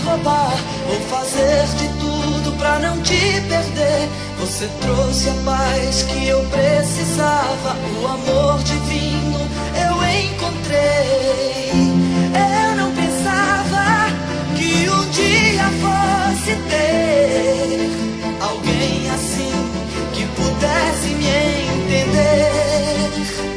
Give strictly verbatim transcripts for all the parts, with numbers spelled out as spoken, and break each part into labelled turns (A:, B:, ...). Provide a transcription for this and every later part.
A: roubar. Vou fazer de tudo pra não te perder. Você trouxe a paz que eu precisava, o amor divino eu encontrei. Eu não pensava que um dia fosse ter alguém assim que pudesse me entender.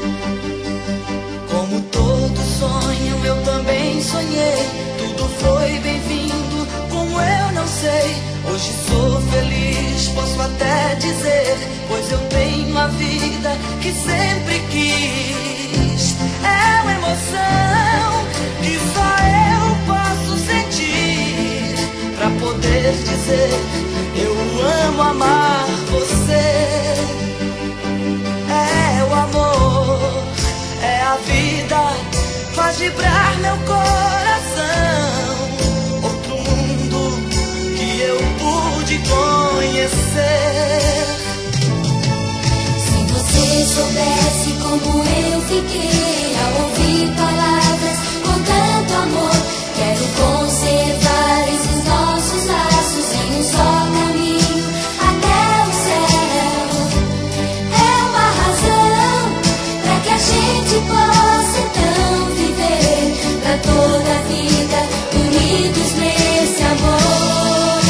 A: Como todo sonho eu também sonhei, tudo foi bem-vindo, como eu não sei. Hoje sou feliz, posso até dizer, pois eu tenho a vida que sempre quis. É uma emoção que só eu posso sentir, pra poder dizer eu amo amar você. É o amor, é a vida, faz vibrar meu coração. Outro mundo que eu pude conhecer.
B: Se você soubesse como eu fiquei ao ouvir palavras com tanto amor, quero conservar esses nossos laços em um só caminho até o céu. É uma razão pra que a gente possa então viver pra toda a vida unidos nesse amor.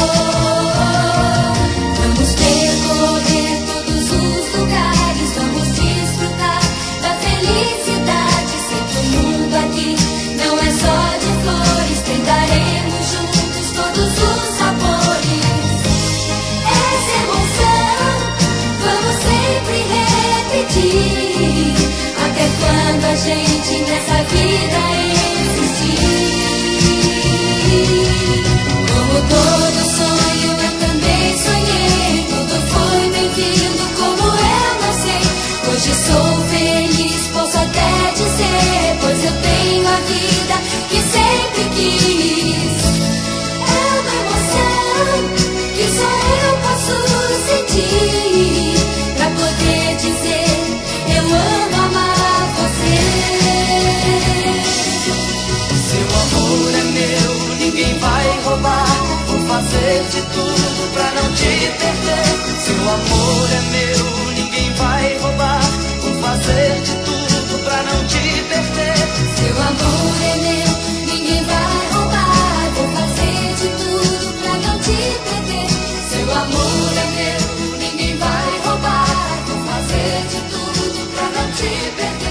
B: Vamos percorrer todos os lugares, vamos desfrutar da felicidade. Sei que o mundo aqui não é só de flores, tentaremos juntos todos os sabores. Essa emoção vamos sempre repetir, até quando a gente nessa vida existir. Como todo sonho eu também sonhei, tudo foi bem-vindo, como eu não sei. Hoje sou feliz, posso até dizer, pois eu tenho a vida que sempre quis. É uma emoção que só eu posso sentir, pra poder dizer eu amo amar você.
A: Seu amor é meu, ninguém vai roubar. Vou fazer de tudo pra não te perder. Seu amor é meu, ninguém vai roubar. Vou fazer de tudo pra não te perder.
B: Seu amor é meu, ninguém vai roubar. Vou fazer de tudo pra não te perder.
A: Seu amor é meu, ninguém vai roubar. Vou fazer de tudo pra não te perder.